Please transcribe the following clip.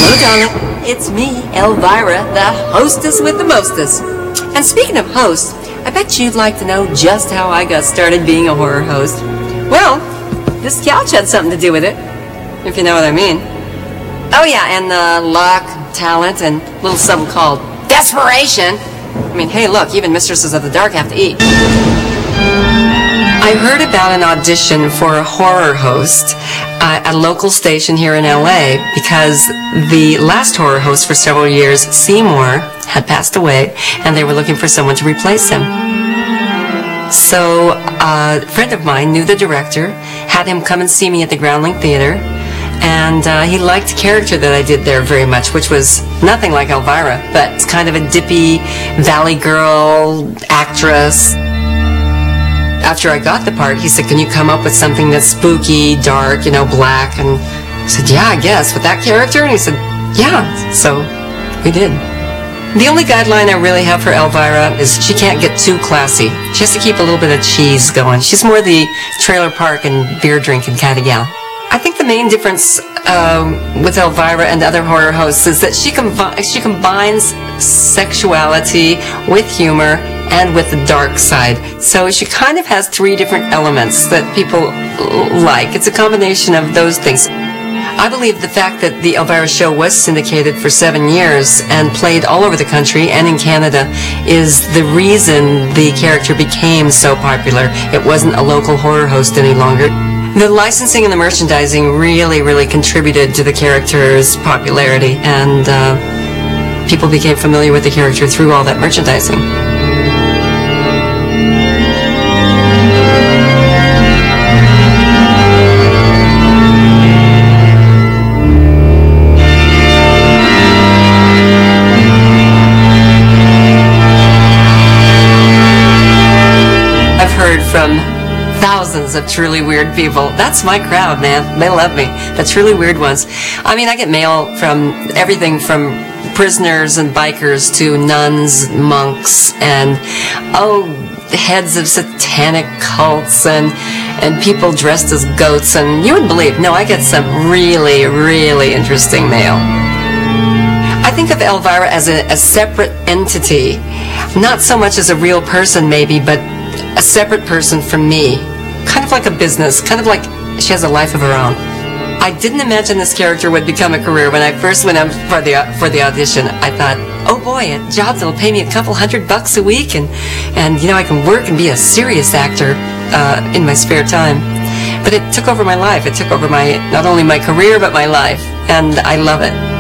Hello, darling. It's me, Elvira, the hostess with the mostest. And speaking of hosts, I bet you'd like to know just how I got started being a horror host. Well, this couch had something to do with it, if you know what I mean. Oh yeah, and luck, talent, and a little something called desperation. I mean, hey, look, even Mistresses of the Dark have to eat. I heard about an audition for a horror host at a local station here in LA because the last horror host for several years, Seymour, had passed away, and they were looking for someone to replace him. So a friend of mine knew the director, had him come and see me at the Groundling Theater, and he liked the character that I did there very much, which was nothing like Elvira, but it's kind of a dippy valley girl actress. After I got the part, he said, can you come up with something that's spooky, dark, black? And I said, yeah, I guess, with that character? And he said, yeah. So we did. The only guideline I really have for Elvira is she can't get too classy. She has to keep a little bit of cheese going. She's more the trailer park and beer drinking kind of gal. I think the main difference with Elvira and other horror hosts is that she combines sexuality with humor and with the dark side. So she kind of has three different elements that people like. It's a combination of those things. I believe the fact that the Elvira show was syndicated for 7 years and played all over the country and in Canada is the reason the character became so popular. It wasn't a local horror host any longer. The licensing and the merchandising really contributed to the character's popularity, and people became familiar with the character through all that merchandising. I've heard from thousands of truly weird people. That's my crowd, man. They love me. The truly weird ones. I mean, I get mail from everything from prisoners and bikers to nuns, monks, and heads of satanic cults and people dressed as goats. And you wouldn't believe, no, I get some really interesting mail. I think of Elvira as a separate entity, not so much as a real person maybe, but a separate person from me. Kind of like a business, kind of like she has a life of her own. I didn't imagine this character would become a career. When I first went up for the audition, I thought, oh boy, a job that'll pay me a couple $100 a week, and I can work and be a serious actor in my spare time. But it took over my life. It took over not only my career, but my life, and I love it.